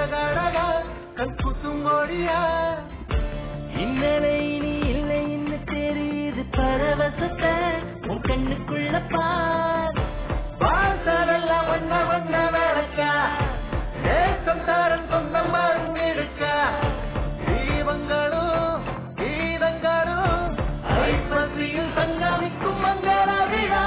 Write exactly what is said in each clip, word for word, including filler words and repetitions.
அழகழகா கண் கூசும் மொழியா இன்னலை நீ இல்லை என்ன தெரியுது பரவசத்தை உன் கண்ணுக்குள்ள பார் வாசலெல்லாம் வண்ண வண்ண விளக்கா தேசம் தாரன் சொந்தம் இருக்கா தீபங்களும் கீதங்களும் ஐப்பசியில் சங்கமிக்கும் மங்கள விழா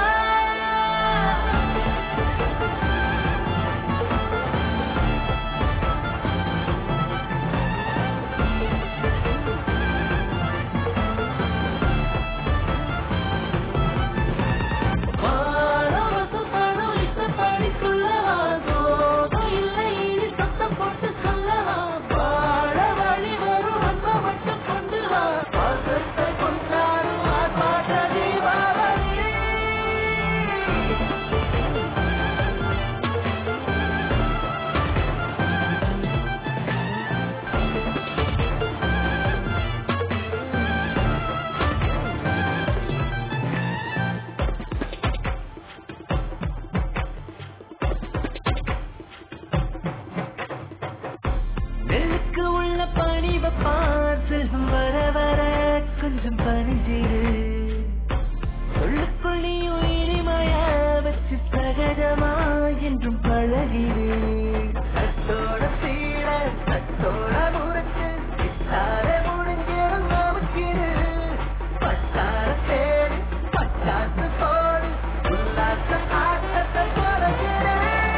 பணிவ பார்த்து வர வர கொஞ்சம் பணிஞ்சிரு சொல்லுக்குள் நீ உயிரிமையா வச்சு சகஜமா என்றும் பழகிரு தட்டோட சீர தட்டோட முறைச்சு சித்தார முடிஞ்சிடும் நமக்கிரு பட்டார தேடி பட்டாசு போடு உல்லாச ஆட்டத்தை தொடங்கிடு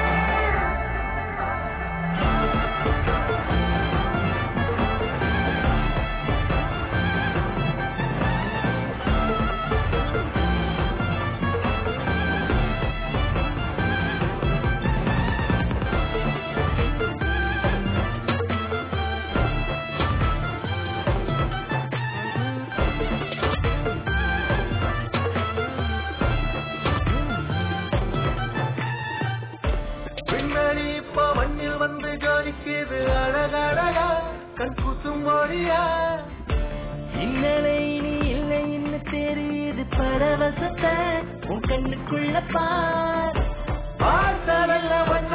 மண்ணில் வந்து ஜோதிக்குது அழகழகா கண் கூசும் மொழியா இன்னலை நீ இல்லை என்ன தெரியுது பரவசத்தை உன் கண்ணுக்குள்ள பார் வாசலெல்லாம்